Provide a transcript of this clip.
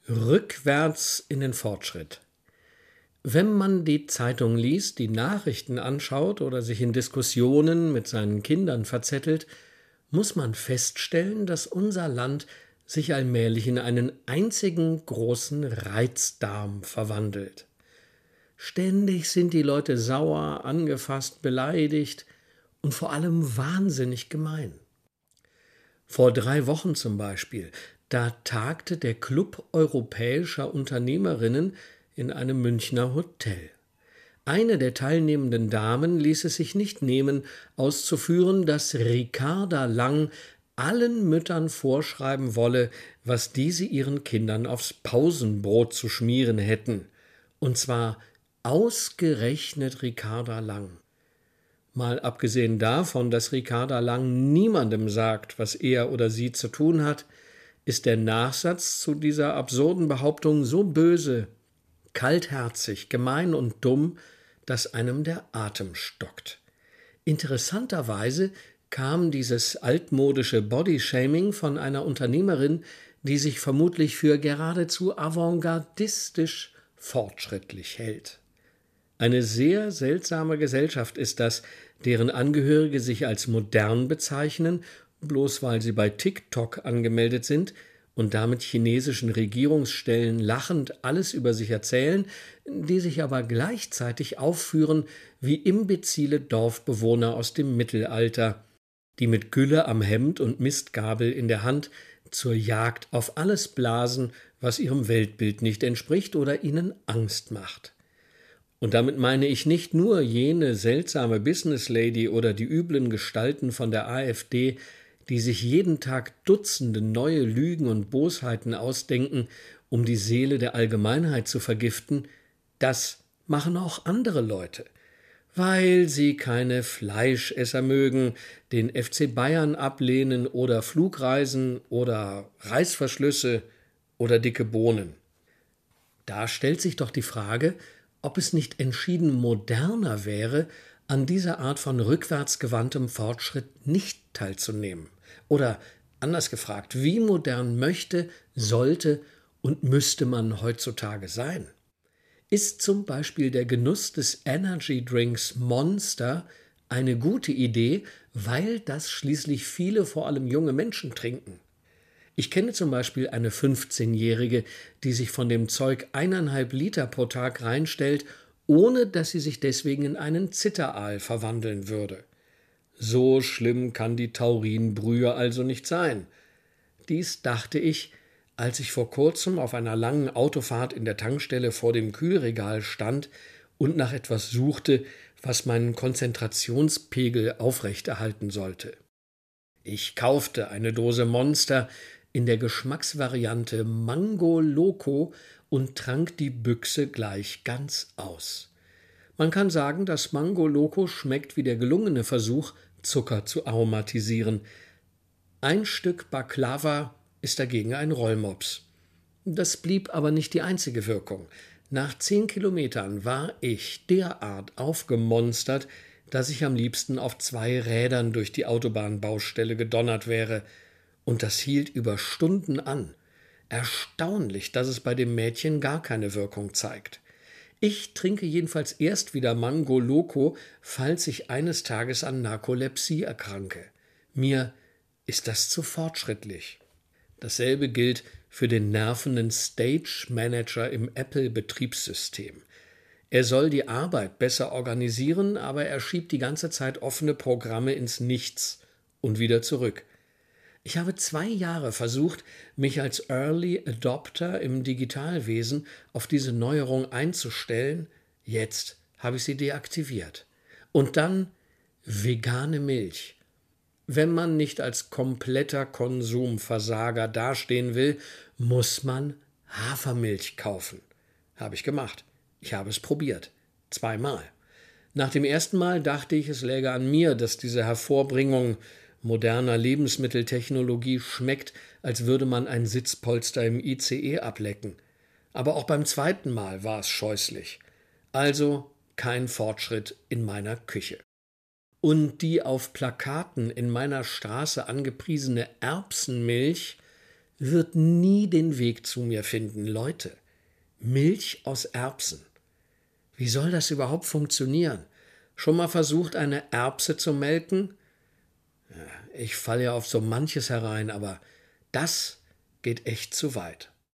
Rückwärts in den Fortschritt. Wenn man die Zeitung liest, die Nachrichten anschaut oder sich in Diskussionen mit seinen Kindern verzettelt, muss man feststellen, dass unser Land sich allmählich in einen einzigen großen Reizdarm verwandelt. Ständig sind die Leute sauer, angefasst, beleidigt und vor allem wahnsinnig gemein. Vor 3 Wochen zum Beispiel, da tagte der Club europäischer Unternehmerinnen in einem Münchner Hotel. Eine der teilnehmenden Damen ließ es sich nicht nehmen, auszuführen, dass Ricarda Lang allen Müttern vorschreiben wolle, was diese ihren Kindern aufs Pausenbrot zu schmieren hätten. Und zwar ausgerechnet Ricarda Lang. Mal abgesehen davon, dass Ricarda Lang niemandem sagt, was er oder sie zu tun hat, ist der Nachsatz zu dieser absurden Behauptung so böse, kaltherzig, gemein und dumm, dass einem der Atem stockt. Interessanterweise kam dieses altmodische Bodyshaming von einer Unternehmerin, die sich vermutlich für geradezu avantgardistisch fortschrittlich hält. Eine sehr seltsame Gesellschaft ist das, deren Angehörige sich als modern bezeichnen, bloß weil sie bei TikTok angemeldet sind und damit chinesischen Regierungsstellen lachend alles über sich erzählen, die sich aber gleichzeitig aufführen wie imbezile Dorfbewohner aus dem Mittelalter, die mit Gülle am Hemd und Mistgabel in der Hand zur Jagd auf alles blasen, was ihrem Weltbild nicht entspricht oder ihnen Angst macht. Und damit meine ich nicht nur jene seltsame Businesslady oder die üblen Gestalten von der AfD, die sich jeden Tag Dutzende neue Lügen und Bosheiten ausdenken, um die Seele der Allgemeinheit zu vergiften. Das machen auch andere Leute, weil sie keine Fleischesser mögen, den FC Bayern ablehnen oder Flugreisen oder Reißverschlüsse oder dicke Bohnen. Da stellt sich doch die Frage, ob es nicht entschieden moderner wäre, an dieser Art von rückwärtsgewandtem Fortschritt nicht teilzunehmen. Oder anders gefragt, wie modern möchte, sollte und müsste man heutzutage sein? Ist zum Beispiel der Genuss des Energy Drinks Monster eine gute Idee, weil das schließlich viele, vor allem junge Menschen trinken? Ich kenne zum Beispiel eine 15-Jährige, die sich von dem Zeug 1,5 Liter pro Tag reinstellt, ohne dass sie sich deswegen in einen Zitteraal verwandeln würde. So schlimm kann die Taurinbrühe also nicht sein. Dies dachte ich, als ich vor kurzem auf einer langen Autofahrt in der Tankstelle vor dem Kühlregal stand und nach etwas suchte, was meinen Konzentrationspegel aufrechterhalten sollte. Ich kaufte eine Dose Monster in der Geschmacksvariante Mango Loco und trank die Büchse gleich ganz aus. Man kann sagen, dass Mango Loco schmeckt wie der gelungene Versuch, Zucker zu aromatisieren. Ein Stück Baklava ist dagegen ein Rollmops. Das blieb aber nicht die einzige Wirkung. Nach 10 Kilometern war ich derart aufgemonstert, dass ich am liebsten auf 2 Rädern durch die Autobahnbaustelle gedonnert wäre. Und das hielt über Stunden an. Erstaunlich, dass es bei dem Mädchen gar keine Wirkung zeigt. Ich trinke jedenfalls erst wieder Mango Loco, falls ich eines Tages an Narkolepsie erkranke. Mir ist das zu fortschrittlich. Dasselbe gilt für den nervenden Stage Manager im Apple-Betriebssystem. Er soll die Arbeit besser organisieren, aber er schiebt die ganze Zeit offene Programme ins Nichts und wieder zurück. Ich habe 2 Jahre versucht, mich als Early Adopter im Digitalwesen auf diese Neuerung einzustellen. Jetzt habe ich sie deaktiviert. Und dann vegane Milch. Wenn man nicht als kompletter Konsumversager dastehen will, muss man Hafermilch kaufen. Habe ich gemacht. Ich habe es probiert. 2 Mal. Nach dem ersten Mal dachte ich, es läge an mir, dass diese Hervorbringung moderner Lebensmitteltechnologie schmeckt, als würde man ein Sitzpolster im ICE ablecken. Aber auch beim zweiten Mal war es scheußlich. Also kein Fortschritt in meiner Küche. Und die auf Plakaten in meiner Straße angepriesene Erbsenmilch wird nie den Weg zu mir finden. Leute, Milch aus Erbsen. Wie soll das überhaupt funktionieren? Schon mal versucht, eine Erbse zu melken? Ich falle ja auf so manches herein, aber das geht echt zu weit.